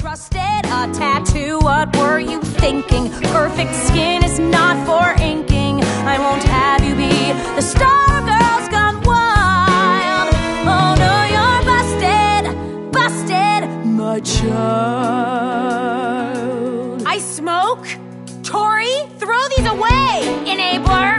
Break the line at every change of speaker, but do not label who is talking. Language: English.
trusted a tattoo. What were you thinking? Perfect skin is not for inking. I won't have you be the star of Girls Gone Wild. Oh no, you're busted, my child. I smoke? Tori, throw these away, enabler.